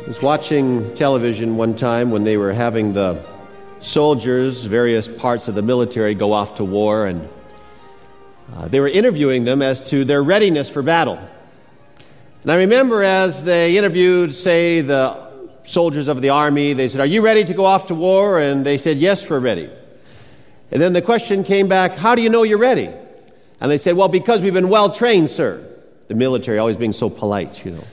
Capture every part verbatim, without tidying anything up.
I was watching television one time when they were having the soldiers, various parts of the military, go off to war, and uh, they were interviewing them as to their readiness for battle. And I remember as they interviewed, say, the soldiers of the army, they said, "Are you ready to go off to war?" And they said, "Yes, we're ready." And then the question came back, "How do you know you're ready?" And they said, "Well, because we've been well trained, sir." The military always being so polite, you know.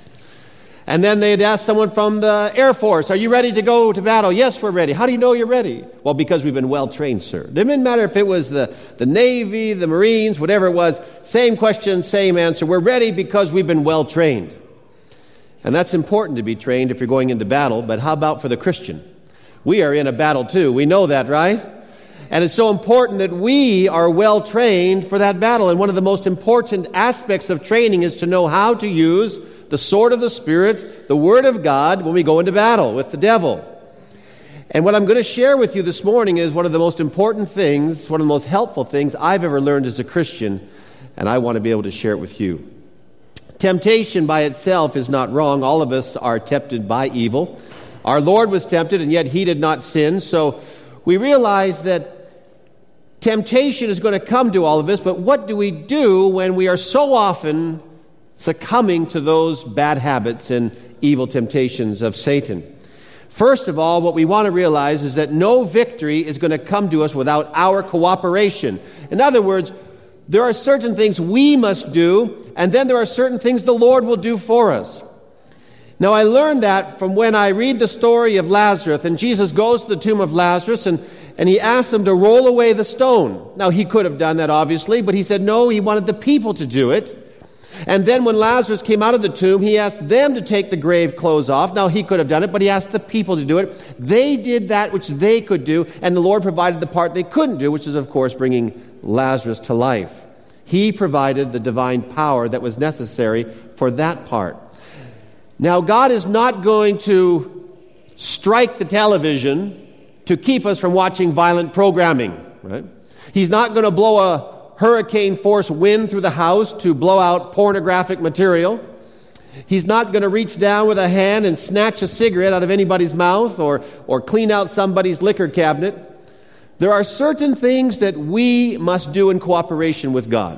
And then they'd ask someone from the Air Force, "Are you ready to go to battle?" "Yes, we're ready." "How do you know you're ready?" "Well, because we've been well trained, sir." It didn't matter if it was the, the Navy, the Marines, whatever it was, same question, same answer. We're ready because we've been well trained. And that's important to be trained if you're going into battle, but how about for the Christian? We are in a battle too. We know that, right? And it's so important that we are well trained for that battle. And one of the most important aspects of training is to know how to use the sword of the Spirit, the Word of God, when we go into battle with the devil. And what I'm going to share with you this morning is one of the most important things, one of the most helpful things I've ever learned as a Christian, and I want to be able to share it with you. Temptation by itself is not wrong. All of us are tempted by evil. Our Lord was tempted, and yet He did not sin. So we realize that temptation is going to come to all of us, but what do we do when we are so often succumbing to those bad habits and evil temptations of Satan? First of all, what we want to realize is that no victory is going to come to us without our cooperation. In other words, there are certain things we must do, and then there are certain things the Lord will do for us. Now, I learned that from when I read the story of Lazarus, and Jesus goes to the tomb of Lazarus, and, and he asked them to roll away the stone. Now, he could have done that, obviously, but he said no, he wanted the people to do it. And then when Lazarus came out of the tomb, he asked them to take the grave clothes off. Now, he could have done it, but he asked the people to do it. They did that which they could do, and the Lord provided the part they couldn't do, which is, of course, bringing Lazarus to life. He provided the divine power that was necessary for that part. Now, God is not going to strike the television to keep us from watching violent programming, right? He's not going to blow a hurricane force wind through the house to blow out pornographic material. He's not going to reach down with a hand and snatch a cigarette out of anybody's mouth or, or clean out somebody's liquor cabinet. There are certain things that we must do in cooperation with God.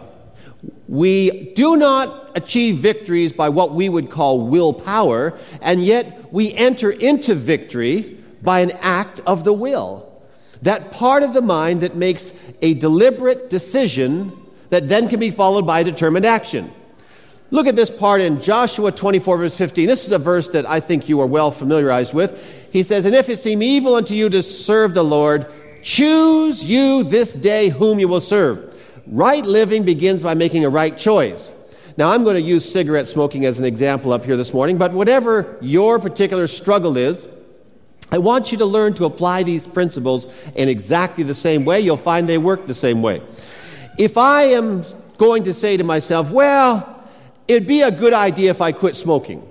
We do not achieve victories by what we would call willpower, and yet we enter into victory by an act of the will. That part of the mind that makes a deliberate decision that then can be followed by determined action. Look at this part in Joshua twenty-four, verse fifteen. This is a verse that I think you are well familiarized with. He says, "And if it seem evil unto you to serve the Lord, choose you this day whom you will serve." Right living begins by making a right choice. Now, I'm going to use cigarette smoking as an example up here this morning, but whatever your particular struggle is, I want you to learn to apply these principles in exactly the same way. You'll find they work the same way. If I am going to say to myself, well, it'd be a good idea if I quit smoking.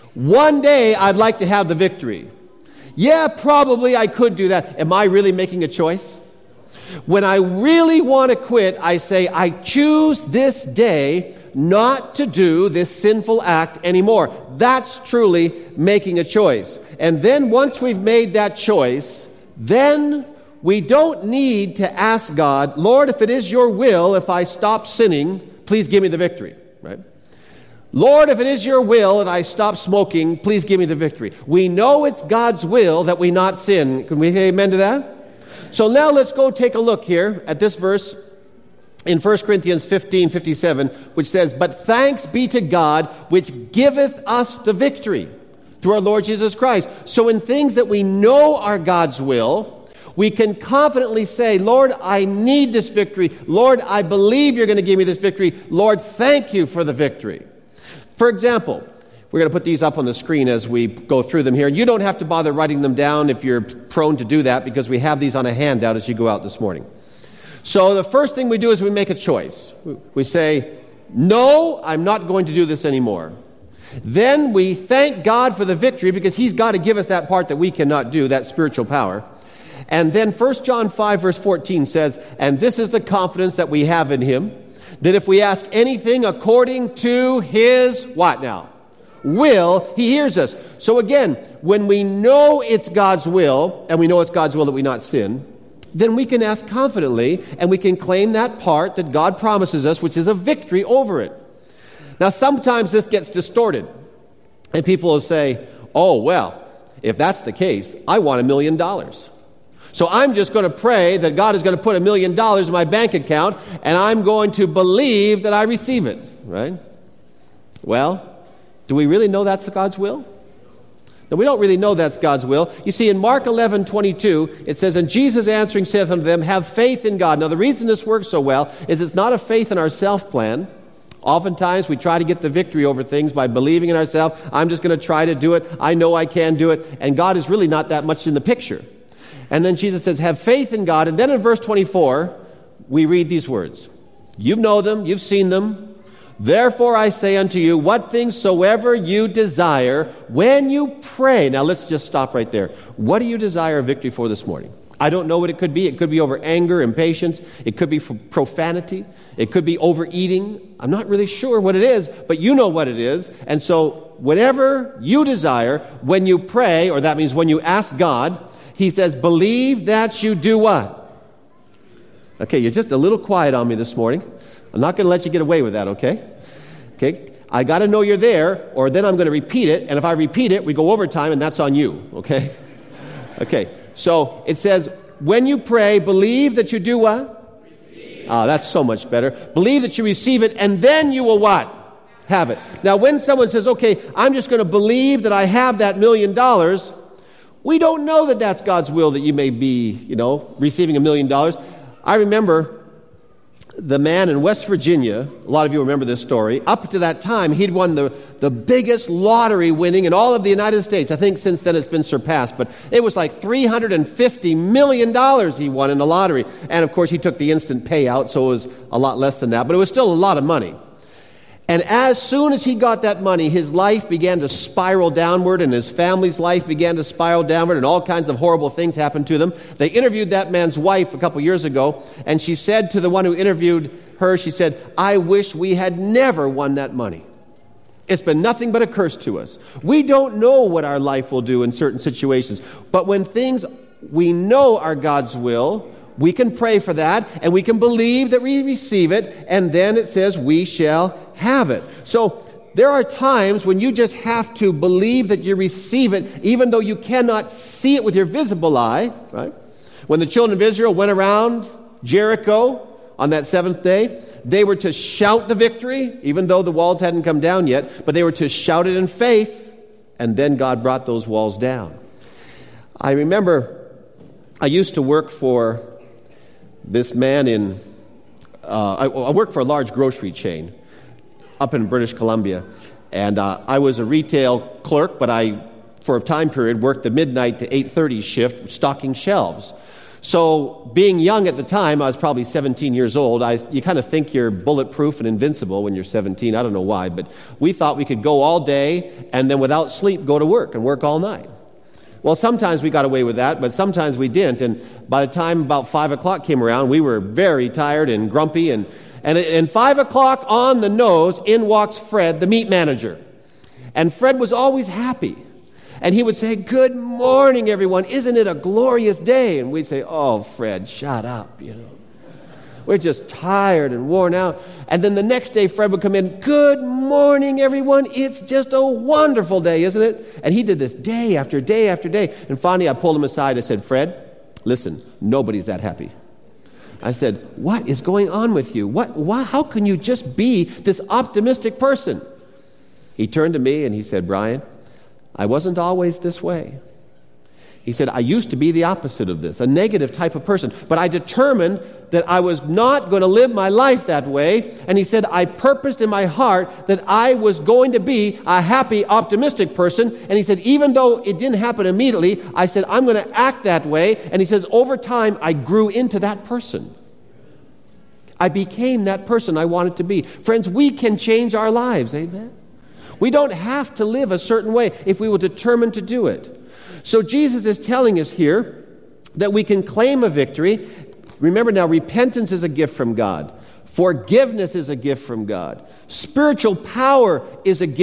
One day, I'd like to have the victory. Yeah, probably I could do that. Am I really making a choice? When I really want to quit, I say, I choose this day not to do this sinful act anymore. That's truly making a choice. And then once we've made that choice, then we don't need to ask God, Lord, if it is your will, if I stop sinning, please give me the victory, right? Lord, if it is your will and I stop smoking, please give me the victory. We know it's God's will that we not sin. Can we say amen to that? So now let's go take a look here at this verse in First Corinthians fifteen fifty-seven, which says, "But thanks be to God, which giveth us the victory through our Lord Jesus Christ." So in things that we know are God's will, we can confidently say, Lord, I need this victory. Lord, I believe you're going to give me this victory. Lord, thank you for the victory. For example, we're going to put these up on the screen as we go through them here. And you don't have to bother writing them down if you're prone to do that, because we have these on a handout as you go out this morning. So the first thing we do is we make a choice. We say, no, I'm not going to do this anymore. Then we thank God for the victory, because He's got to give us that part that we cannot do, that spiritual power. And then First John five, verse fourteen says, "And this is the confidence that we have in Him, that if we ask anything according to His," what now? will, He hears us. So again, when we know it's God's will, and we know it's God's will that we not sin, then we can ask confidently, and we can claim that part that God promises us, which is a victory over it. Now, sometimes this gets distorted, and people will say, oh, well, if that's the case, I want a million dollars. So I'm just going to pray that God is going to put a million dollars in my bank account, and I'm going to believe that I receive it, right? Well, do we really know that's God's will? No, we don't really know that's God's will. You see, in Mark eleven twenty-two, it says, and Jesus answering saith unto them, have faith in God. Now, the reason this works so well is it's not a faith in our self-plan. Oftentimes, we try to get the victory over things by believing in ourselves. I'm just going to try to do it. I know I can do it. And God is really not that much in the picture. And then Jesus says, have faith in God. And then in verse twenty-four, we read these words. You know them. You've seen them. Therefore I say unto you, what things soever you desire, when you pray. Now let's just stop right there. What do you desire victory for this morning? I don't know what it could be. It could be over anger, impatience. It could be for profanity. It could be overeating. I'm not really sure what it is, but you know what it is. And so whatever you desire, when you pray, or that means when you ask God, He says, believe that you do what? Okay, you're just a little quiet on me this morning. I'm not going to let you get away with that, okay? Okay, I got to know you're there, or then I'm going to repeat it, and if I repeat it, we go overtime, and that's on you, okay? Okay, so it says, when you pray, believe that you do what? Receive. Ah, that's so much better. Believe that you receive it, and then you will what? Have it. Now, when someone says, okay, I'm just going to believe that I have that million dollars, we don't know that that's God's will that you may be, you know, receiving a million dollars. I remember the man in West Virginia, a lot of you remember this story, up to that time, he'd won the, the biggest lottery winning in all of the United States. I think since then it's been surpassed, but it was like three hundred fifty million dollars he won in the lottery. And of course, he took the instant payout, so it was a lot less than that, but it was still a lot of money. And as soon as he got that money, his life began to spiral downward, and his family's life began to spiral downward, and all kinds of horrible things happened to them. They interviewed that man's wife a couple years ago, and she said to the one who interviewed her, she said, I wish we had never won that money. It's been nothing but a curse to us. We don't know what our life will do in certain situations, but when things we know are God's will, we can pray for that, and we can believe that we receive it, and then it says we shall have it. So there are times when you just have to believe that you receive it, even though you cannot see it with your visible eye, right? When the children of Israel went around Jericho on that seventh day, they were to shout the victory, even though the walls hadn't come down yet, but they were to shout it in faith, and then God brought those walls down. I remember I used to work for this man in, uh, I, I worked for a large grocery chain up in British Columbia, and uh, I was a retail clerk, but I, for a time period, worked the midnight to eight thirty shift stocking shelves. So being young at the time, I was probably seventeen years old, I, you kind of think you're bulletproof and invincible when you're seventeen, I don't know why, but we thought we could go all day and then without sleep go to work and work all night. Well, sometimes we got away with that, but sometimes we didn't, and by the time about five o'clock came around, we were very tired and grumpy, and And at five o'clock on the nose, in walks Fred, the meat manager. And Fred was always happy. And he would say, good morning, everyone. Isn't it a glorious day? And we'd say, oh, Fred, shut up, you know. We're just tired and worn out. And then the next day, Fred would come in, good morning, everyone. It's just a wonderful day, isn't it? And he did this day after day after day. And finally, I pulled him aside. I said, Fred, listen, nobody's that happy. I said, what is going on with you? What, why, how can you just be this optimistic person? He turned to me and he said, Brian, I wasn't always this way. He said, I used to be the opposite of this, a negative type of person. But I determined that I was not going to live my life that way. And he said, I purposed in my heart that I was going to be a happy, optimistic person. And he said, even though it didn't happen immediately, I said, I'm going to act that way. And he says, over time, I grew into that person. I became that person I wanted to be. Friends, we can change our lives, amen? We don't have to live a certain way if we will determine to do it. So Jesus is telling us here that we can claim a victory. Remember now, repentance is a gift from God. Forgiveness is a gift from God. Spiritual power is a gift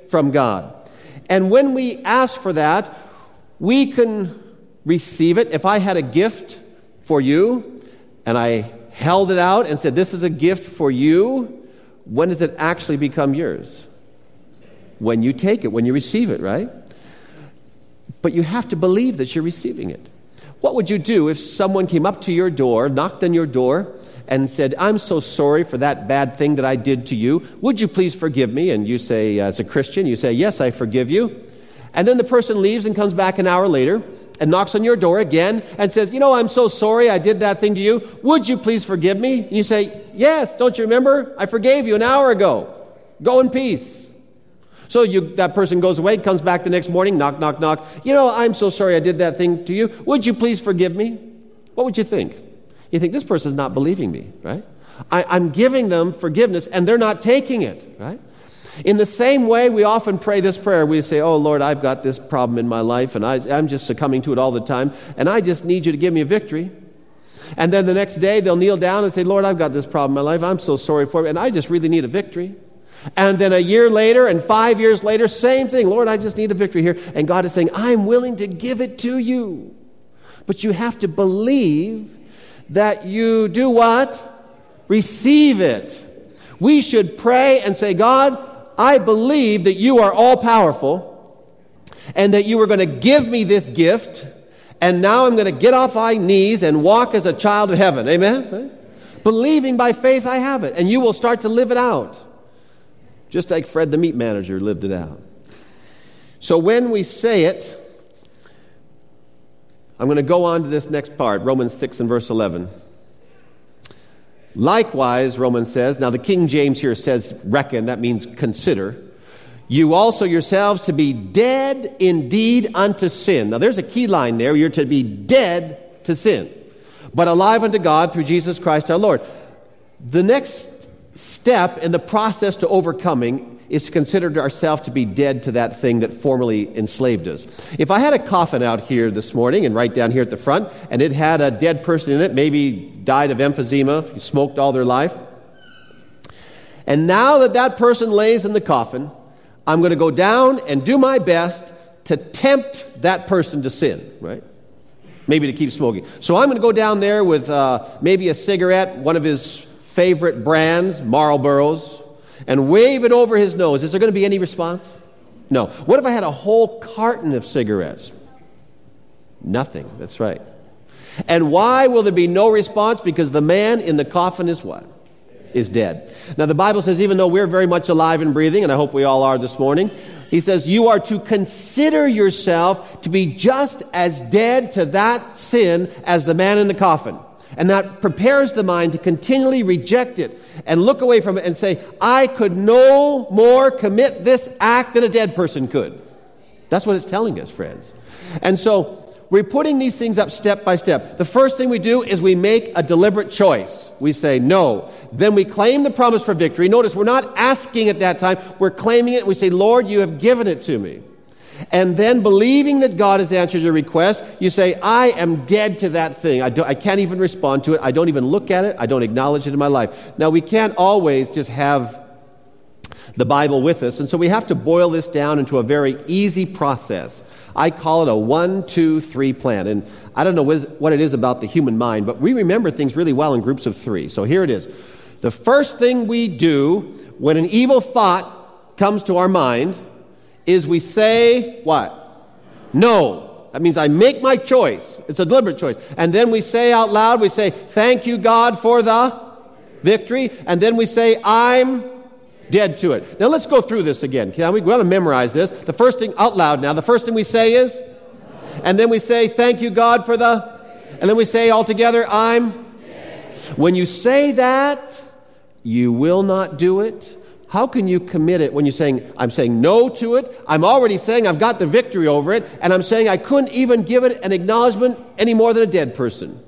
from God. And when we ask for that, we can receive it. If I had a gift for you and I held it out and said, this is a gift for you, when does it actually become yours? When you take it, when you receive it, right? But you have to believe that you're receiving it. What would you do if someone came up to your door, knocked on your door, and said, I'm so sorry for that bad thing that I did to you. Would you please forgive me? And you say, as a Christian, you say, yes, I forgive you. And then the person leaves and comes back an hour later and knocks on your door again and says, you know, I'm so sorry I did that thing to you. Would you please forgive me? And you say, yes, don't you remember? I forgave you an hour ago. Go in peace. So you, that person goes away, comes back the next morning, knock, knock, knock. You know, I'm so sorry I did that thing to you. Would you please forgive me? What would you think? You think, this person's not believing me, right? I, I'm giving them forgiveness, and they're not taking it, right? In the same way, we often pray this prayer. We say, oh, Lord, I've got this problem in my life, and I, I'm just succumbing to it all the time, and I just need you to give me a victory. And then the next day, they'll kneel down and say, Lord, I've got this problem in my life. I'm so sorry for it, and I just really need a victory. And then a year later and five years later, same thing. Lord, I just need a victory here. And God is saying, I'm willing to give it to you. But you have to believe that you do what? Receive it. We should pray and say, God, I believe that you are all-powerful and that you are going to give me this gift, and now I'm going to get off my knees and walk as a child of heaven. Amen? Right? Believing by faith I have it, and you will start to live it out. Just like Fred the meat manager lived it out. So when we say it, I'm going to go on to this next part, Romans six and verse eleven. Likewise, Romans says, now the King James here says reckon, that means consider. You also yourselves to be dead indeed unto sin. Now there's a key line there. You're to be dead to sin, but alive unto God through Jesus Christ our Lord. The next step in the process to overcoming is to consider ourselves to be dead to that thing that formerly enslaved us. If I had a coffin out here this morning and right down here at the front, and it had a dead person in it, maybe died of emphysema, smoked all their life, and now that that person lays in the coffin, I'm going to go down and do my best to tempt that person to sin, right? Maybe to keep smoking. So I'm going to go down there with uh, maybe a cigarette, one of his favorite brands, Marlboros, and wave it over his nose. Is there going to be any response? No. What if I had a whole carton of cigarettes? Nothing. That's right. And why will there be no response? Because the man in the coffin is what? Is dead. Now the Bible says, even though we're very much alive and breathing, and I hope we all are this morning, he says, you are to consider yourself to be just as dead to that sin as the man in the coffin. And that prepares the mind to continually reject it and look away from it and say, I could no more commit this act than a dead person could. That's what it's telling us, friends. And so we're putting these things up step by step. The first thing we do is we make a deliberate choice. We say no. Then we claim the promise for victory. Notice we're not asking at that time. We're claiming it. We say, Lord, you have given it to me. And then believing that God has answered your request, you say, I am dead to that thing. I, don't, I can't even respond to it. I don't even look at it. I don't acknowledge it in my life. Now, we can't always just have the Bible with us, and so we have to boil this down into a very easy process. I call it a one, two, three plan. And I don't know what it is about the human mind, but we remember things really well in groups of three. So here it is. The first thing we do when an evil thought comes to our mind is we say, what? No. That means I make my choice. It's a deliberate choice. And then we say out loud, we say, thank you, God, for the victory. And then we say, I'm dead to it. Now let's go through this again. Can we? We want to memorize this. The first thing, out loud now, the first thing we say is, and then we say, thank you, God, for the, and then we say all together, I'm. When you say that, you will not do it. How can you commit it when you're saying, I'm saying no to it, I'm already saying I've got the victory over it, and I'm saying I couldn't even give it an acknowledgement any more than a dead person.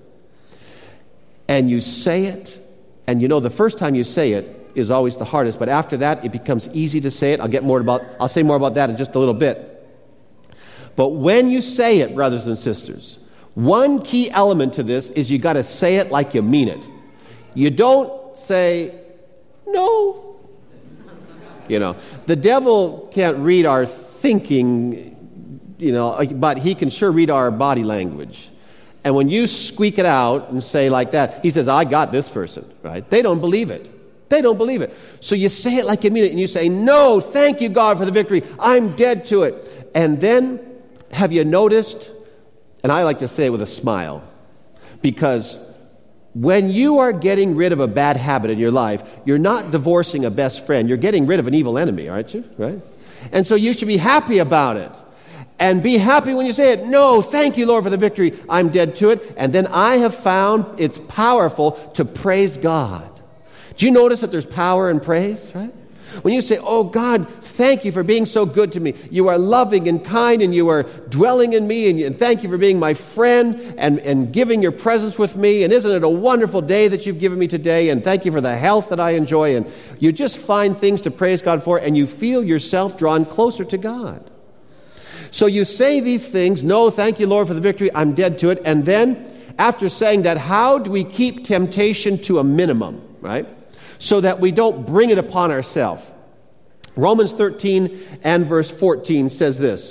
And you say it, and you know the first time you say it is always the hardest, but after that it becomes easy to say it. I'll get more about, I'll say more about that in just a little bit. But when you say it, brothers and sisters, one key element to this is you got to say it like you mean it. You don't say, no. you know. The devil can't read our thinking, you know, but he can sure read our body language. And when you squeak it out and say like that, he says, I got this person, right? They don't believe it. They don't believe it. So you say it like you mean it, and you say, no, thank you, God, for the victory. I'm dead to it. And then, have you noticed, and I like to say it with a smile, because when you are getting rid of a bad habit in your life, you're not divorcing a best friend. You're getting rid of an evil enemy, aren't you? Right? And so you should be happy about it. And be happy when you say it. No, thank you, Lord, for the victory. I'm dead to it. And then I have found it's powerful to praise God. Do you notice that there's power in praise, right? When you say, oh, God, thank you for being so good to me. You are loving and kind, and you are dwelling in me, and, and thank you for being my friend and, and giving your presence with me. And isn't it a wonderful day that you've given me today? And thank you for the health that I enjoy. And you just find things to praise God for, and you feel yourself drawn closer to God. So you say these things, no, thank you, Lord, for the victory. I'm dead to it. And then, after saying that, how do we keep temptation to a minimum, right? So that we don't bring it upon ourselves. Romans thirteen and verse fourteen says this,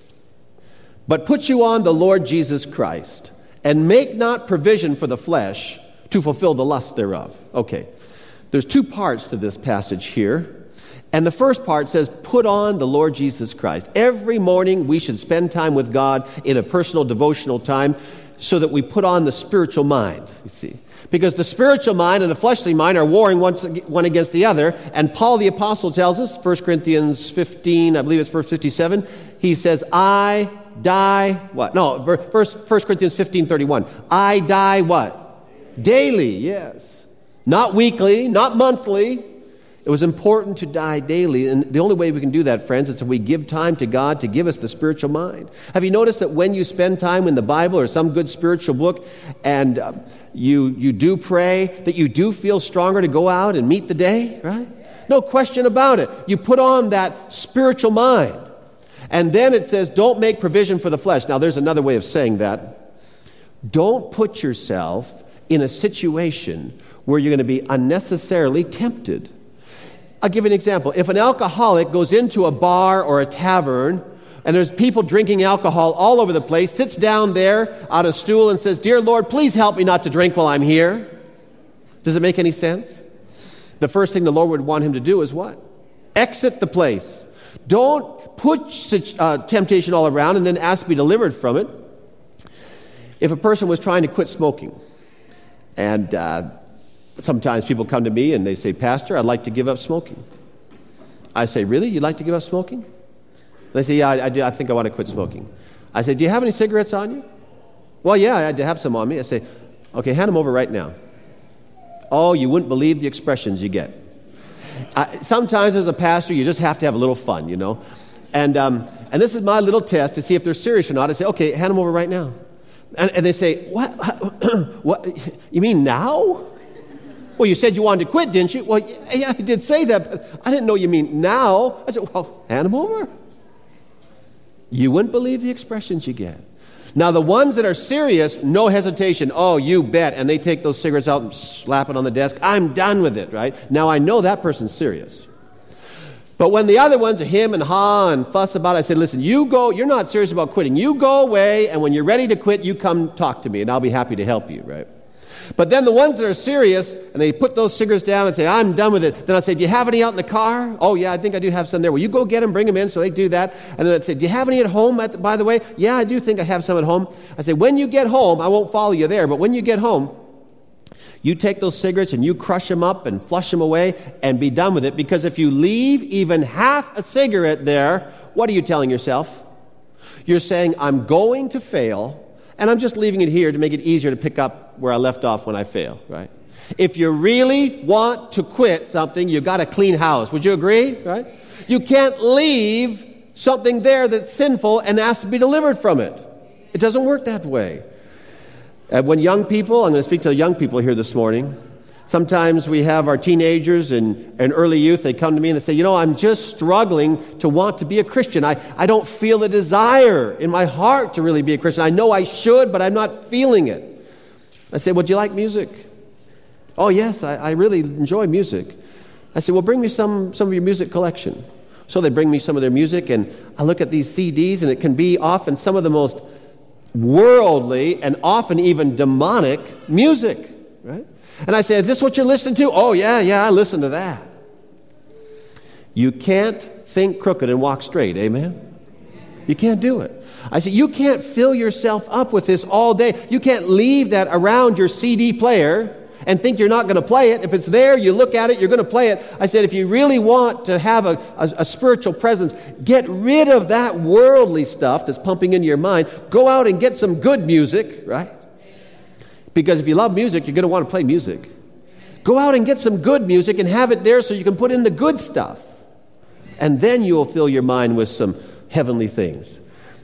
but put you on the Lord Jesus Christ, and make not provision for the flesh to fulfill the lust thereof. Okay, there's two parts to this passage here. And the first part says, put on the Lord Jesus Christ. Every morning we should spend time with God in a personal devotional time so that we put on the spiritual mind, you see. Because the spiritual mind and the fleshly mind are warring one against the other. And Paul the Apostle tells us, First Corinthians fifteen, I believe it's verse fifty-seven, he says, I die, what? No, First Corinthians fifteen thirty-one. I die what? Daily, yes. Not weekly, not monthly. It was important to die daily. And the only way we can do that, friends, is if we give time to God to give us the spiritual mind. Have you noticed that when you spend time in the Bible or some good spiritual book and uh, you, you do pray, that you do feel stronger to go out and meet the day, right? No question about it. You put on that spiritual mind. And then it says, don't make provision for the flesh. Now, there's another way of saying that. Don't put yourself in a situation where you're going to be unnecessarily tempted. I'll give you an example. If an alcoholic goes into a bar or a tavern and there's people drinking alcohol all over the place, sits down there on a stool and says, Dear Lord, please help me not to drink while I'm here. Does it make any sense? The first thing the Lord would want him to do is what? Exit the place. Don't put such uh, temptation all around and then ask to be delivered from it. If a person was trying to quit smoking, and uh, sometimes people come to me and they say, Pastor, I'd like to give up smoking. I say, really? You'd like to give up smoking? They say, yeah, I, I do. I think I want to quit smoking. I say, do you have any cigarettes on you? Well, yeah, I have some on me. I say, okay, hand them over right now. Oh, you wouldn't believe the expressions you get. I, sometimes as a pastor, you just have to have a little fun, you know. And um, and this is my little test to see if they're serious or not. I say, okay, hand them over right now. And, and they say, what? What? You mean now? Well, you said you wanted to quit, didn't you? Well, yeah, I did say that, but I didn't know you mean now. I said, well, hand them over. You wouldn't believe the expressions you get. Now, the ones that are serious, no hesitation. Oh, you bet. And they take those cigarettes out and slap it on the desk. I'm done with it, right? Now, I know that person's serious. But when the other ones, him and ha and fuss about it, I said, listen, you go, you're not serious about quitting. You go away, and when you're ready to quit, you come talk to me, and I'll be happy to help you, right? But then the ones that are serious, and they put those cigarettes down and say, I'm done with it. Then I say, do you have any out in the car? Oh, yeah, I think I do have some there. Well, you go get them, bring them in, so they do that. And then I'd say, do you have any at home, at the, by the way? Yeah, I do think I have some at home. I say, when you get home, I won't follow you there, but when you get home, you take those cigarettes and you crush them up and flush them away and be done with it. Because if you leave even half a cigarette there, what are you telling yourself? You're saying, I'm going to fail, and I'm just leaving it here to make it easier to pick up where I left off when I fail, right? If you really want to quit something, you've got to clean house. Would you agree, right? You can't leave something there that's sinful and ask to be delivered from it. It doesn't work that way. And when young people, I'm going to speak to the young people here this morning. Sometimes we have our teenagers and, and early youth, they come to me and they say, you know, I'm just struggling to want to be a Christian. I, I don't feel a desire in my heart to really be a Christian. I know I should, but I'm not feeling it. I say, well, do you like music? Oh, yes, I, I really enjoy music. I said, well, bring me some, some of your music collection. So they bring me some of their music, and I look at these C Ds, and it can be often some of the most worldly and often even demonic music, right? And I say, is this what you're listening to? Oh, yeah, yeah, I listen to that. You can't think crooked and walk straight, amen? You can't do it. I said, you can't fill yourself up with this all day. You can't leave that around your C D player and think you're not going to play it. If it's there, you look at it, you're going to play it. I said, if you really want to have a, a, a spiritual presence, get rid of that worldly stuff that's pumping into your mind. Go out and get some good music, right? Because if you love music, you're going to want to play music. Go out and get some good music and have it there so you can put in the good stuff. And then you will fill your mind with some heavenly things.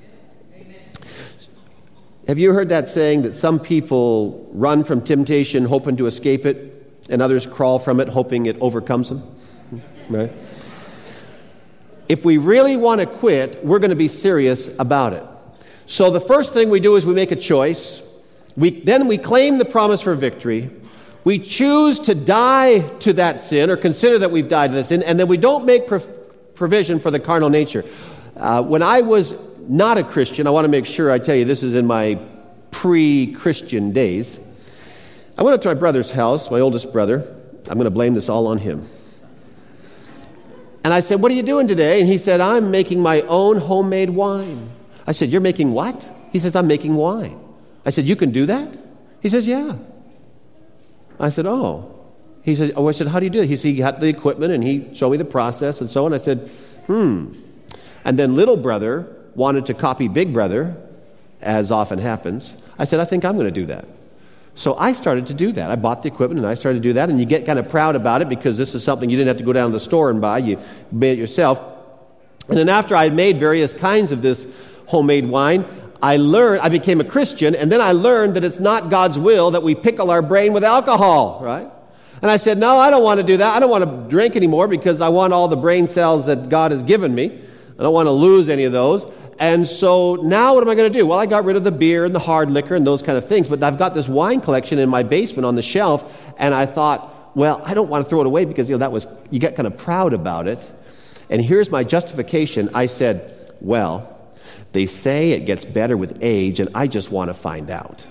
Have you heard that saying that some people run from temptation hoping to escape it, and others crawl from it hoping it overcomes them? Right? If we really want to quit, we're going to be serious about it. So the first thing we do is we make a choice. We, then we claim the promise for victory. We choose to die to that sin, or consider that we've died to that sin, and then we don't make pro- provision for the carnal nature. Uh, when I was not a Christian, I want to make sure I tell you this is in my pre-Christian days. I went up to my brother's house, my oldest brother. I'm going to blame this all on him. And I said, what are you doing today? And he said, I'm making my own homemade wine. I said, you're making what? He says, I'm making wine. I said, you can do that? He says, yeah. I said, oh. He said, oh, I said, how do you do it? He said, he got the equipment and he showed me the process and so on. I said, hmm. And then little brother wanted to copy big brother, as often happens. I said, I think I'm going to do that. So I started to do that. I bought the equipment and I started to do that. And you get kind of proud about it because this is something you didn't have to go down to the store and buy. You made it yourself. And then after I made various kinds of this homemade wine, I learned, I became a Christian, and then I learned that it's not God's will that we pickle our brain with alcohol, right? And I said, no, I don't want to do that. I don't want to drink anymore because I want all the brain cells that God has given me. I don't want to lose any of those. And so now what am I going to do? Well, I got rid of the beer and the hard liquor and those kind of things, but I've got this wine collection in my basement on the shelf, and I thought, well, I don't want to throw it away because, you know, that was, you get kind of proud about it. And here's my justification. I said, well, they say it gets better with age, and I just want to find out.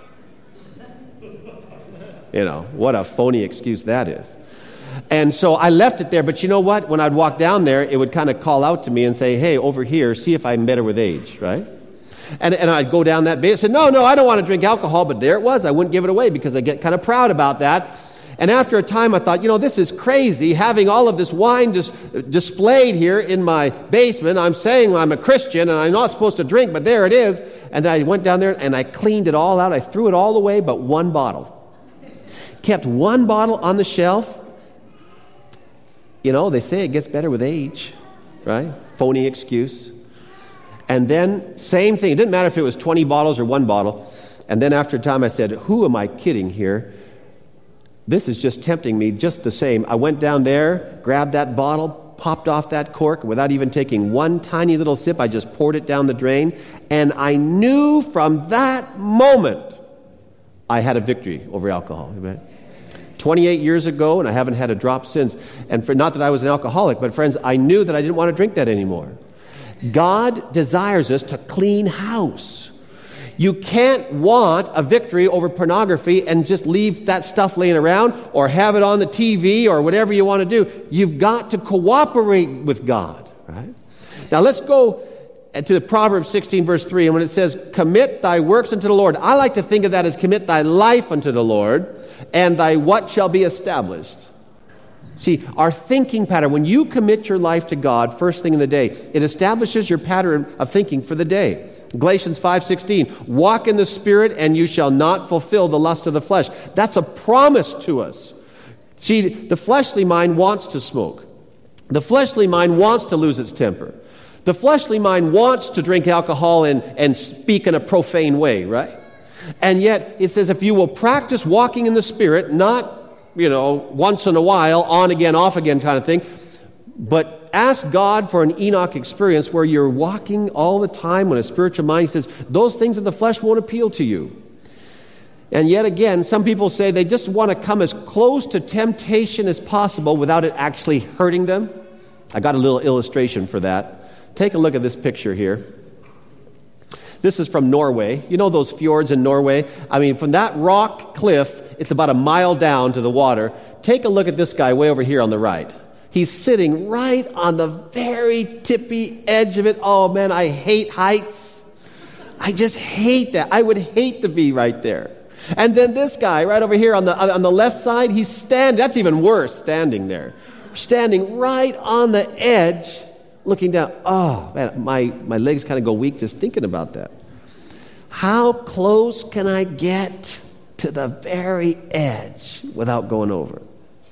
You know, what a phony excuse that is. And so I left it there, but you know what? When I'd walk down there, it would kind of call out to me and say, hey, over here, see if I'm better with age, right? And and I'd go down that base and say, no, no, I don't want to drink alcohol, but there it was. I wouldn't give it away because I get kind of proud about that. And after a time, I thought, you know, this is crazy, having all of this wine dis- displayed here in my basement. I'm saying I'm a Christian, and I'm not supposed to drink, but there it is. And I went down there, and I cleaned it all out. I threw it all away but one bottle. Kept one bottle on the shelf. You know, they say it gets better with age, right? Phony excuse. And then, same thing. It didn't matter if it was twenty bottles or one bottle. And then after a time, I said, who am I kidding here? This is just tempting me just the same. I went down there, grabbed that bottle, popped off that cork. Without even taking one tiny little sip, I just poured it down the drain. And I knew from that moment I had a victory over alcohol. Amen. twenty-eight years ago, and I haven't had a drop since. And for not that I was an alcoholic, but friends, I knew that I didn't want to drink that anymore. God desires us to clean house. You can't want a victory over pornography and just leave that stuff laying around or have it on the T V or whatever you want to do. You've got to cooperate with God, right? Now let's go to the Proverbs sixteen, verse three, and when it says, commit thy works unto the Lord, I like to think of that as commit thy life unto the Lord, and thy what shall be established. See, our thinking pattern, when you commit your life to God first thing in the day, it establishes your pattern of thinking for the day. Galatians five sixteen, walk in the Spirit and you shall not fulfill the lust of the flesh. That's a promise to us. See, the fleshly mind wants to smoke. The fleshly mind wants to lose its temper. The fleshly mind wants to drink alcohol and, and speak in a profane way, right? And yet it says if you will practice walking in the Spirit, not, you know, once in a while, on again, off again kind of thing, but ask God for an Enoch experience where you're walking all the time when a spiritual mind says, those things of the flesh won't appeal to you. And yet again, some people say they just want to come as close to temptation as possible without it actually hurting them. I got a little illustration for that. Take a look at this picture here. This is from Norway. You know those fjords in Norway? I mean, from that rock cliff, it's about a mile down to the water. Take a look at this guy way over here on the right. He's sitting right on the very tippy edge of it. Oh, man, I hate heights. I just hate that. I would hate to be right there. And then this guy right over here on the on the left side, he's standing. That's even worse, standing there. Standing right on the edge, looking down. Oh, man, my, my legs kind of go weak just thinking about that. How close can I get to the very edge without going over?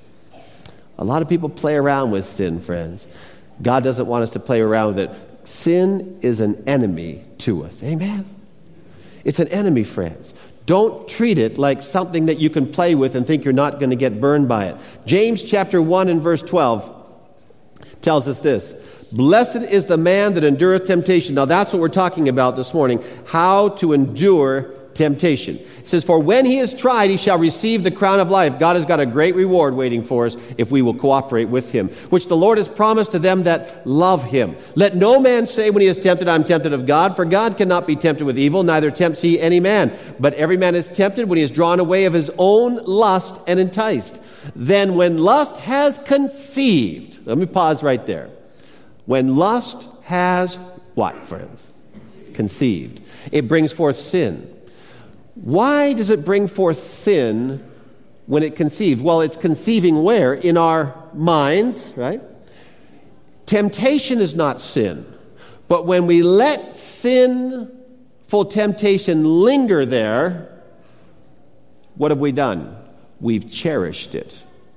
A lot of people play around with sin, friends. God doesn't want us to play around with it. Sin is an enemy to us. Amen? It's an enemy, friends. Don't treat it like something that you can play with and think you're not going to get burned by it. James chapter one and verse twelve tells us this. Blessed is the man that endureth temptation. Now that's what we're talking about this morning. How to endure temptation. It says, for when he is tried, he shall receive the crown of life. God has got a great reward waiting for us if we will cooperate with him, which the Lord has promised to them that love him. Let no man say when he is tempted, I'm tempted of God, for God cannot be tempted with evil, neither tempts he any man. But every man is tempted when he is drawn away of his own lust and enticed. Then when lust has conceived, let me pause right there. When lust has what, friends? Conceived. It brings forth sin. Why does it bring forth sin when it conceived? Well, it's conceiving where? In our minds, right? Temptation is not sin. But when we let sinful temptation linger there, what have we done? We've cherished it.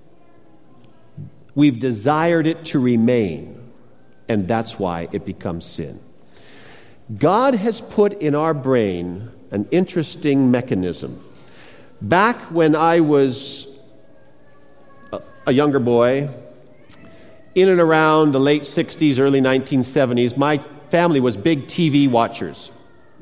We've desired it to remain. And that's why it becomes sin. God has put in our brain an interesting mechanism. Back when I was a, a younger boy, in and around the late sixties, early nineteen seventies, my family was big T V watchers.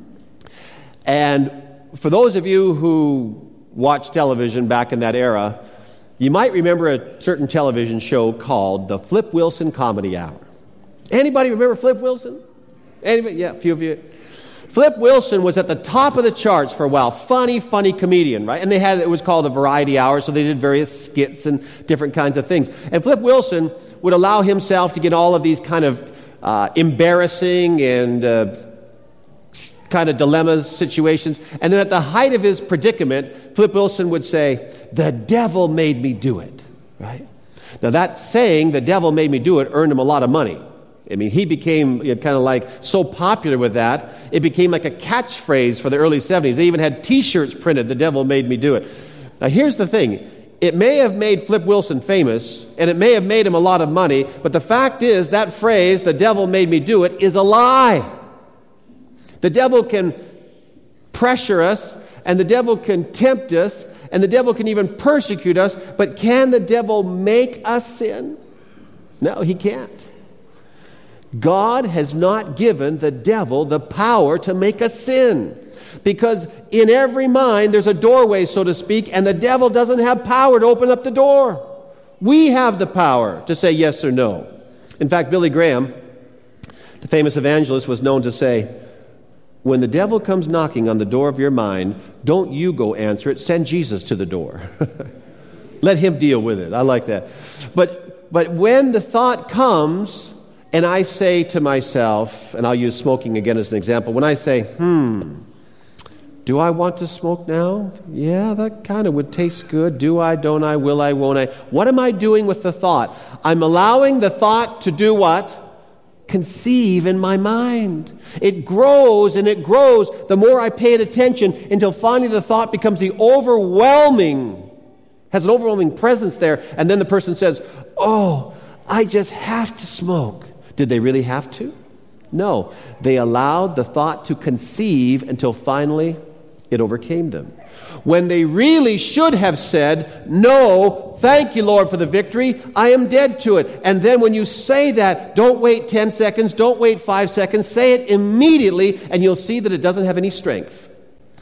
And for those of you who watched television back in that era, you might remember a certain television show called the Flip Wilson Comedy Hour. Anybody remember Flip Wilson? Anybody? Yeah, a few of you. Flip Wilson was at the top of the charts for a while. Funny, funny comedian, right? And they had, it was called a variety hour, so they did various skits and different kinds of things. And Flip Wilson would allow himself to get all of these kind of uh, embarrassing and uh, kind of dilemmas, situations. And then at the height of his predicament, Flip Wilson would say, the devil made me do it, right? Now that saying, the devil made me do it, earned him a lot of money. I mean, he became you know, kind of like so popular with that, it became like a catchphrase for the early seventies. They even had T-shirts printed, the devil made me do it. Now, here's the thing. It may have made Flip Wilson famous, and it may have made him a lot of money, but the fact is that phrase, the devil made me do it, is a lie. The devil can pressure us, and the devil can tempt us, and the devil can even persecute us, but can the devil make us sin? No, he can't. God has not given the devil the power to make us sin. Because in every mind, there's a doorway, so to speak, and the devil doesn't have power to open up the door. We have the power to say yes or no. In fact, Billy Graham, the famous evangelist, was known to say, when the devil comes knocking on the door of your mind, don't you go answer it, send Jesus to the door. Let him deal with it. I like that. But, but when the thought comes, and I say to myself, and I'll use smoking again as an example, when I say, hmm, do I want to smoke now? Yeah, that kind of would taste good. Do I, don't I, will I, won't I? What am I doing with the thought? I'm allowing the thought to do what? Conceive in my mind. It grows and it grows the more I pay it attention until finally the thought becomes the overwhelming, has an overwhelming presence there, and then the person says, oh, I just have to smoke. Did they really have to? No. They allowed the thought to conceive until finally it overcame them. When they really should have said, no, thank you, Lord, for the victory. I am dead to it. And then when you say that, don't wait ten seconds, don't wait five seconds. Say it immediately, and you'll see that it doesn't have any strength.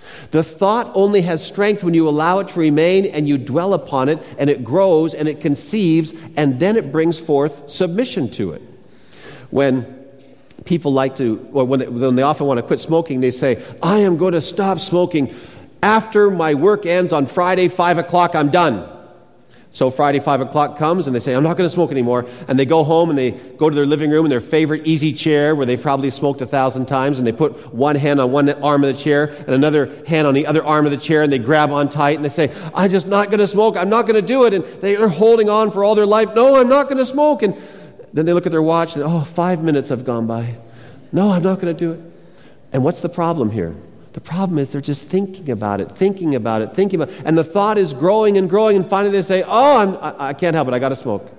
The thought only has strength when you allow it to remain and you dwell upon it, and it grows and it conceives, and then it brings forth submission to it. When people like to, or when they, when they often want to quit smoking, they say, I am going to stop smoking. After my work ends on Friday, five o'clock, I'm done. So Friday, five o'clock comes, and they say, I'm not going to smoke anymore. And they go home, and they go to their living room in their favorite easy chair where they've probably smoked a thousand times, and they put one hand on one arm of the chair and another hand on the other arm of the chair, and they grab on tight, and they say, I'm just not going to smoke. I'm not going to do it. And they're holding on for all their life. No, I'm not going to smoke. And then they look at their watch, and, oh, five minutes have gone by. No, I'm not going to do it. And what's the problem here? The problem is they're just thinking about it, thinking about it, thinking about it. And the thought is growing and growing, and finally they say, oh, I'm, I, I can't help it, I got to smoke.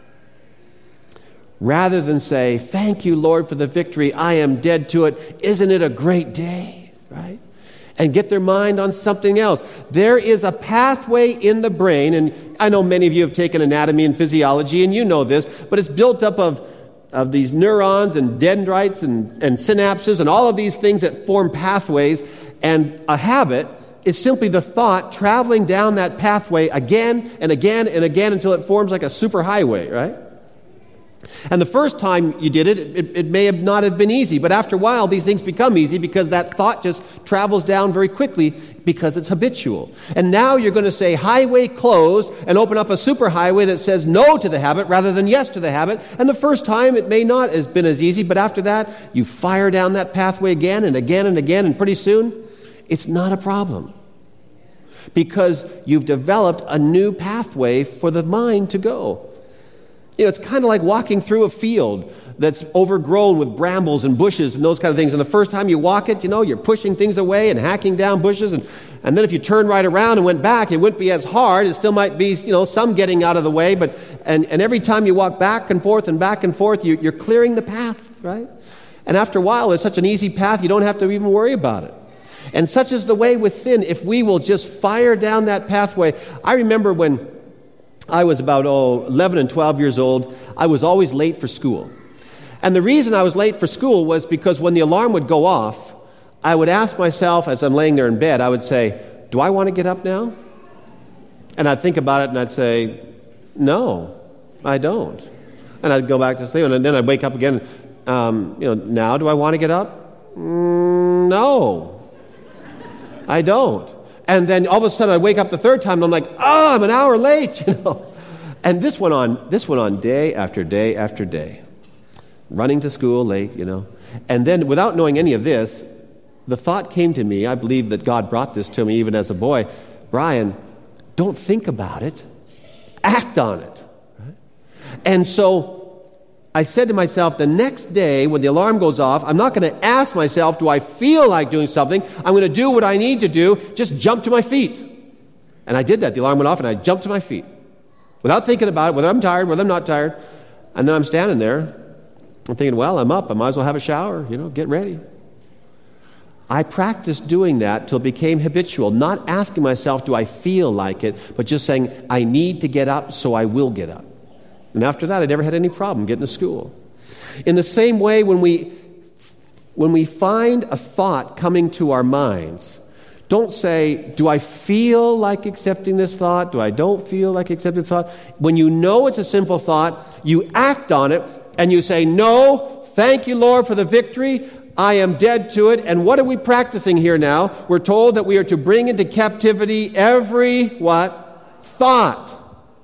Rather than say, thank you, Lord, for the victory, I am dead to it. Isn't it a great day, right? And get their mind on something else. There is a pathway in the brain, and I know many of you have taken anatomy and physiology, and you know this, but it's built up of of these neurons and dendrites and, and synapses and all of these things that form pathways. And a habit is simply the thought traveling down that pathway again and again and again until it forms like a superhighway, right? And the first time you did it, it, it may have not have been easy, but after a while these things become easy because that thought just travels down very quickly because it's habitual. And now you're going to say highway closed and open up a superhighway that says no to the habit rather than yes to the habit. And the first time it may not have been as easy, but after that you fire down that pathway again and again and again, and pretty soon it's not a problem because you've developed a new pathway for the mind to go. You know, it's kind of like walking through a field that's overgrown with brambles and bushes and those kind of things. And the first time you walk it, you know, you're pushing things away and hacking down bushes. And, and then if you turn right around and went back, it wouldn't be as hard. It still might be, you know, some getting out of the way. But and, and every time you walk back and forth and back and forth, you, you're clearing the path, right? And after a while, it's such an easy path, you don't have to even worry about it. And such is the way with sin. If we will just fire down that pathway. I remember when I was about, oh, eleven and twelve years old, I was always late for school. And the reason I was late for school was because when the alarm would go off, I would ask myself as I'm laying there in bed, I would say, do I want to get up now? And I'd think about it and I'd say, no, I don't. And I'd go back to sleep, and then I'd wake up again. Um, you know, now do I want to get up? Mm, no, I don't. And then all of a sudden I'd wake up the third time and I'm like, oh, I'm an hour late, you know. And this went on, this went on day after day after day. Running to school late, you know. And then without knowing any of this, the thought came to me, I believe that God brought this to me even as a boy, Brian, don't think about it, act on it. Right? And so I said to myself, the next day when the alarm goes off, I'm not going to ask myself, do I feel like doing something? I'm going to do what I need to do, just jump to my feet. And I did that. The alarm went off and I jumped to my feet without thinking about it, whether I'm tired, whether I'm not tired. And then I'm standing there. I'm thinking, well, I'm up. I might as well have a shower, you know, get ready. I practiced doing that till it became habitual, not asking myself, do I feel like it, but just saying, I need to get up, so I will get up. And after that, I never had any problem getting to school. In the same way, when we when we find a thought coming to our minds, don't say, do I feel like accepting this thought? Do I don't feel like accepting this thought? When you know it's a sinful thought, you act on it, and you say, no, thank you, Lord, for the victory. I am dead to it. And what are we practicing here now? We're told that we are to bring into captivity every, what? Thought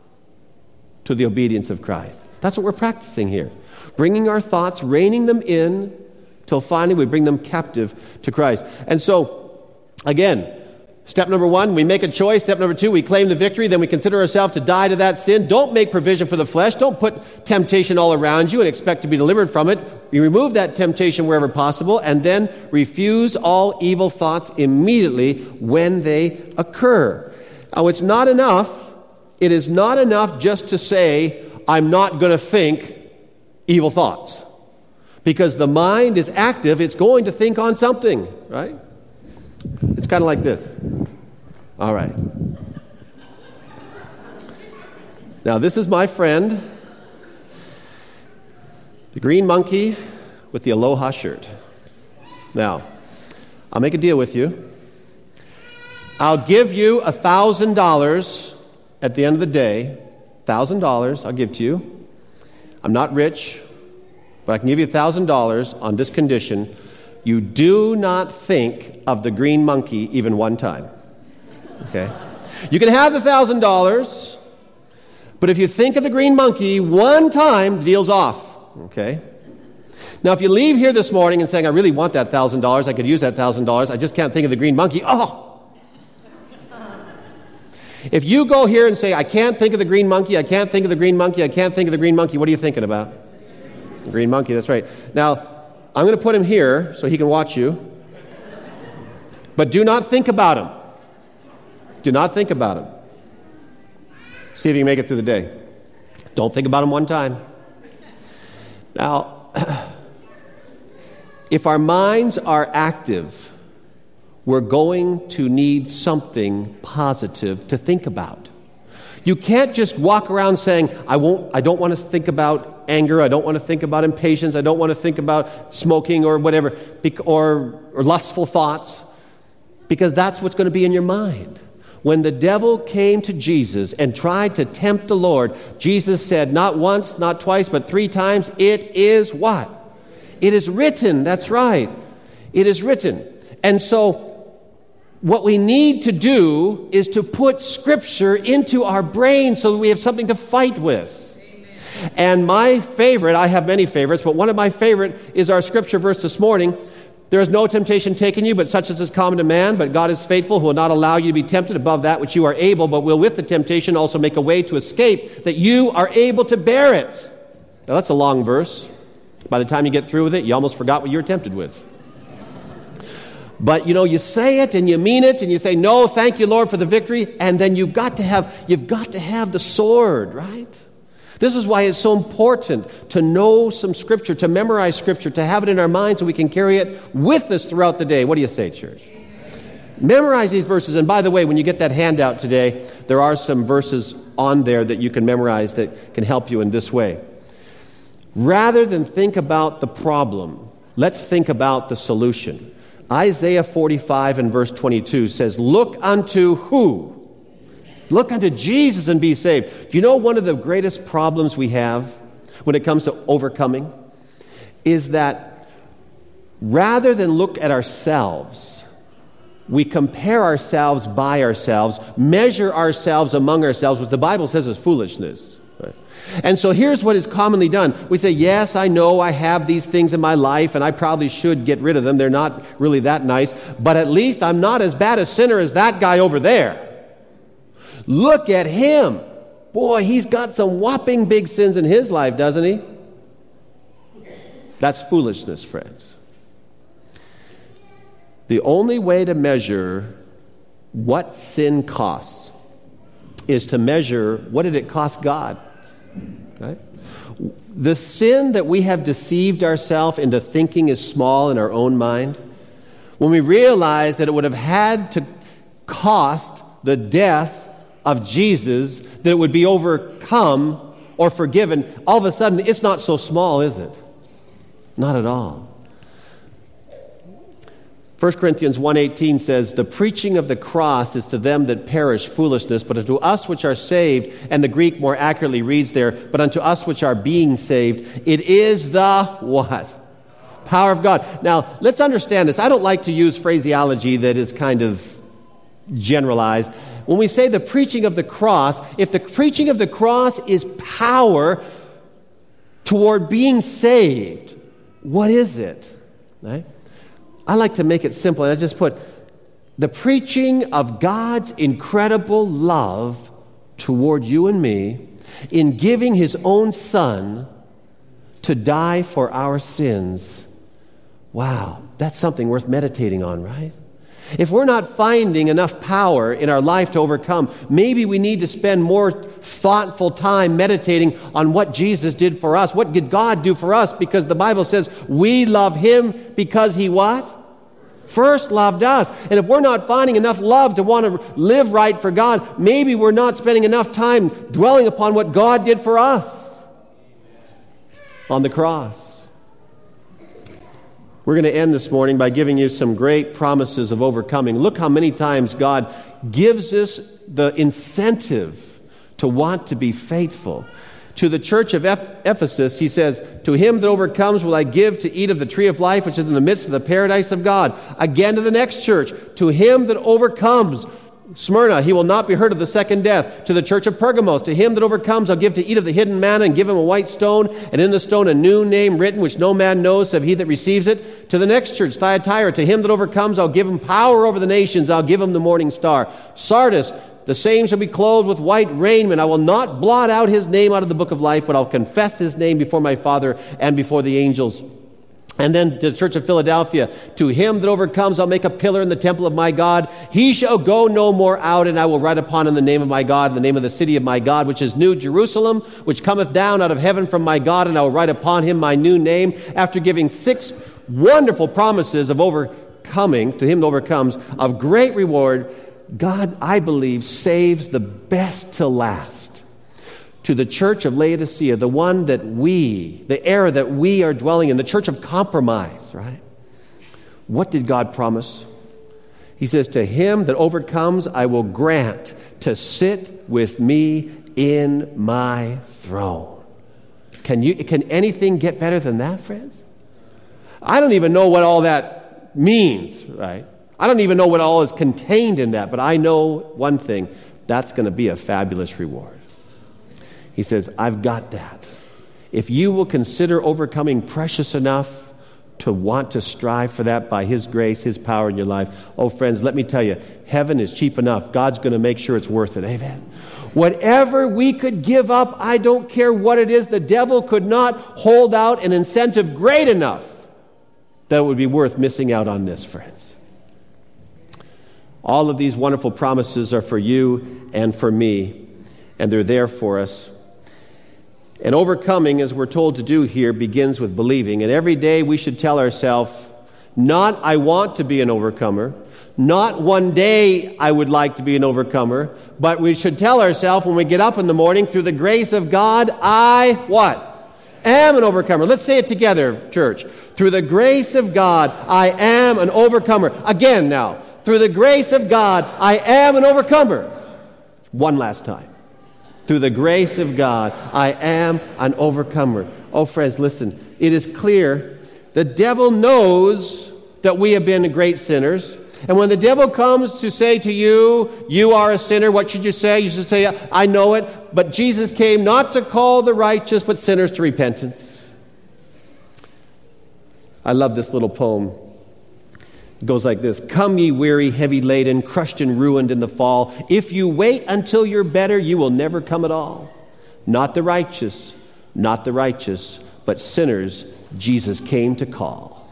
to the obedience of Christ. That's what we're practicing here. Bringing our thoughts, reining them in, till finally we bring them captive to Christ. And so, again, step number one, we make a choice. Step number two, we claim the victory. Then we consider ourselves to die to that sin. Don't make provision for the flesh. Don't put temptation all around you and expect to be delivered from it. You remove that temptation wherever possible, and then refuse all evil thoughts immediately when they occur. Now, it's not enough It is not enough just to say, I'm not going to think evil thoughts. Because the mind is active, it's going to think on something, right? It's kind of like this. All right. Now, this is my friend, the green monkey with the Aloha shirt. Now, I'll make a deal with you. I'll give you a thousand dollars at the end of the day. Thousand dollars I'll give to you. I'm not rich, but I can give you a thousand dollars on this condition. You do not think of the green monkey even one time. Okay? You can have the thousand dollars, but if you think of the green monkey one time, the deal's off. Okay? Now, if you leave here this morning and saying, I really want that thousand dollars, I could use that thousand dollars, I just can't think of the green monkey. Oh! If you go here and say, I can't think of the green monkey, I can't think of the green monkey, I can't think of the green monkey, what are you thinking about? The green monkey, that's right. Now, I'm going to put him here so he can watch you. But do not think about him. Do not think about him. See if you can make it through the day. Don't think about him one time. Now, if our minds are active, we're going to need something positive to think about. You can't just walk around saying, I won't, I don't want to think about anger, I don't want to think about impatience, I don't want to think about smoking or whatever, or, or lustful thoughts, because that's what's going to be in your mind. When the devil came to Jesus and tried to tempt the Lord, Jesus said, not once, not twice, but three times, it is what? It is written, that's right. It is written. And so, what we need to do is to put Scripture into our brain so that we have something to fight with. Amen. And my favorite, I have many favorites, but one of my favorite is our Scripture verse this morning. There is no temptation taken you, but such as is common to man. But God is faithful, who will not allow you to be tempted above that which you are able, but will with the temptation also make a way to escape, that you are able to bear it. Now that's a long verse. By the time you get through with it, you almost forgot what you were tempted with. But, you know, you say it and you mean it and you say, no, thank you, Lord, for the victory. And then you've got to have, you've got to have the sword, right? This is why it's so important to know some Scripture, to memorize Scripture, to have it in our minds so we can carry it with us throughout the day. What do you say, church? Memorize these verses. And by the way, when you get that handout today, there are some verses on there that you can memorize that can help you in this way. Rather than think about the problem, let's think about the solution. Isaiah forty-five and verse twenty-two says, look unto who? Look unto Jesus and be saved. Do you know one of the greatest problems we have when it comes to overcoming is that rather than look at ourselves, we compare ourselves by ourselves, measure ourselves among ourselves, which the Bible says is foolishness. And so here's what is commonly done. We say, yes, I know I have these things in my life, and I probably should get rid of them. They're not really that nice, but at least I'm not as bad a sinner as that guy over there. Look at him. Boy, he's got some whopping big sins in his life, doesn't he? That's foolishness, friends. The only way to measure what sin costs is to measure what did it cost God. Right? The sin that we have deceived ourselves into thinking is small in our own mind, when we realize that it would have had to cost the death of Jesus, that it would be overcome or forgiven, all of a sudden it's not so small, is it? Not at all. First Corinthians one eighteen says, the preaching of the cross is to them that perish foolishness, but unto us which are saved, and the Greek more accurately reads there, but unto us which are being saved, it is the what? Power of God. Now, let's understand this. I don't like to use phraseology that is kind of generalized. When we say the preaching of the cross, if the preaching of the cross is power toward being saved, what is it? Right? I like to make it simple, and I just put the preaching of God's incredible love toward you and me in giving His own Son to die for our sins. Wow, that's something worth meditating on, right? If we're not finding enough power in our life to overcome, maybe we need to spend more thoughtful time meditating on what Jesus did for us. What did God do for us? Because the Bible says we love Him because He what? First loved us. And if we're not finding enough love to want to live right for God, maybe we're not spending enough time dwelling upon what God did for us on the cross. We're going to end this morning by giving you some great promises of overcoming. Look how many times God gives us the incentive to want to be faithful. To the church of Ephesus, he says, "To him that overcomes will I give to eat of the tree of life, which is in the midst of the paradise of God." Again to the next church, "To him that overcomes," Smyrna, "he will not be hurt of the second death." To the church of Pergamos, "To him that overcomes I'll give to eat of the hidden manna, and give him a white stone, and in the stone a new name written, which no man knows save he that receives it." To the next church, Thyatira, "To him that overcomes I'll give him power over the nations, I'll give him the morning star." Sardis, "The same shall be clothed with white raiment. I will not blot out his name out of the book of life, but I'll confess his name before my Father and before the angels." And then to the church of Philadelphia, "To him that overcomes I'll make a pillar in the temple of my God. He shall go no more out, and I will write upon him the name of my God, the name of the city of my God, which is New Jerusalem, which cometh down out of heaven from my God, and I will write upon him my new name." After giving six wonderful promises of overcoming, to him that overcomes, of great reward, God, I believe, saves the best till last. To the church of Laodicea, the one that we, the era that we are dwelling in, the church of compromise, right? What did God promise? He says, "To him that overcomes, I will grant to sit with me in my throne." Can you, can anything get better than that, friends? I don't even know what all that means, right? I don't even know what all is contained in that, but I know one thing, that's going to be a fabulous reward. He says, I've got that. If you will consider overcoming precious enough to want to strive for that by his grace, his power in your life, oh friends, let me tell you, heaven is cheap enough. God's going to make sure it's worth it. Amen. Whatever we could give up, I don't care what it is, the devil could not hold out an incentive great enough that it would be worth missing out on this, friends. All of these wonderful promises are for you and for me, and they're there for us. And overcoming, as we're told to do here, begins with believing. And every day we should tell ourselves, not I want to be an overcomer, not one day I would like to be an overcomer, but we should tell ourselves when we get up in the morning, through the grace of God, I, what? Am an overcomer. Let's say it together, church. Through the grace of God, I am an overcomer. Again now. Through the grace of God, I am an overcomer. One last time. Through the grace of God, I am an overcomer. Oh, friends, listen. It is clear the devil knows that we have been great sinners. And when the devil comes to say to you, you are a sinner, what should you say? You should say, I know it, but Jesus came not to call the righteous, but sinners to repentance. I love this little poem. It goes like this. Come, ye weary, heavy laden, crushed and ruined in the fall. If you wait until you're better, you will never come at all. Not the righteous, not the righteous, but sinners Jesus came to call.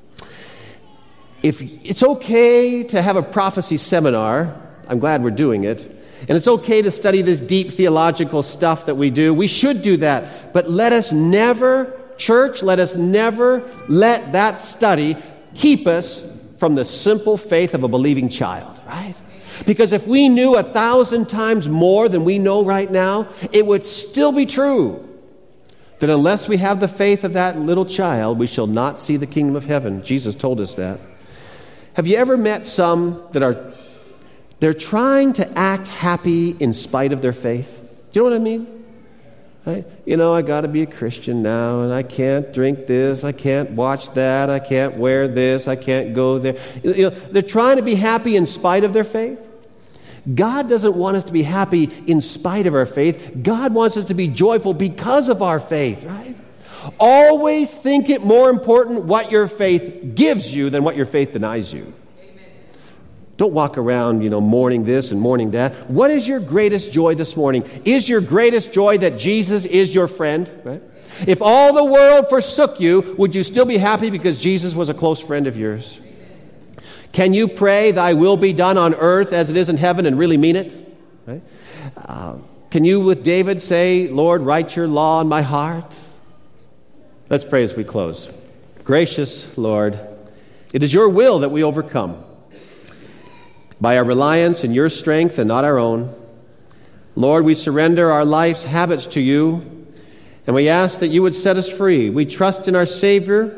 If it's okay to have a prophecy seminar, I'm glad we're doing it, and it's okay to study this deep theological stuff that we do, we should do that. But let us never, church, let us never let that study keep us from the simple faith of a believing child, right? Because if we knew a thousand times more than we know right now, it would still be true that unless we have the faith of that little child, we shall not see the kingdom of heaven. Jesus told us that. Have you ever met some that are, they're trying to act happy in spite of their faith? Do you know what I mean? Right? You know, I got to be a Christian now, and I can't drink this, I can't watch that, I can't wear this, I can't go there. You know, they're trying to be happy in spite of their faith. God doesn't want us to be happy in spite of our faith. God wants us to be joyful because of our faith, right? Always think it more important what your faith gives you than what your faith denies you. Don't walk around, you know, mourning this and mourning that. What is your greatest joy this morning? Is your greatest joy that Jesus is your friend? Right? If all the world forsook you, would you still be happy because Jesus was a close friend of yours? Can you pray, thy will be done on earth as it is in heaven, and really mean it? Right? Uh, can you, with David, say, Lord, write your law in my heart? Let's pray as we close. Gracious Lord, it is your will that we overcome. By our reliance in your strength and not our own. Lord, we surrender our life's habits to you, and we ask that you would set us free. We trust in our Savior.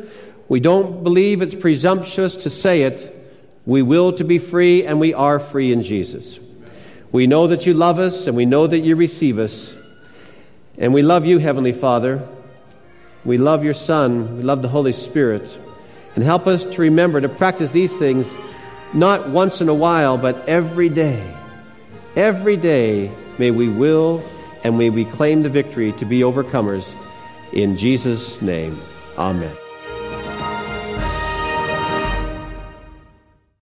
We don't believe it's presumptuous to say it. We will to be free, and we are free in Jesus. We know that you love us, and we know that you receive us. And we love you, Heavenly Father. We love your Son. We love the Holy Spirit. And help us to remember to practice these things not once in a while, but every day. Every day may we will and may we claim the victory to be overcomers. In Jesus' name, amen.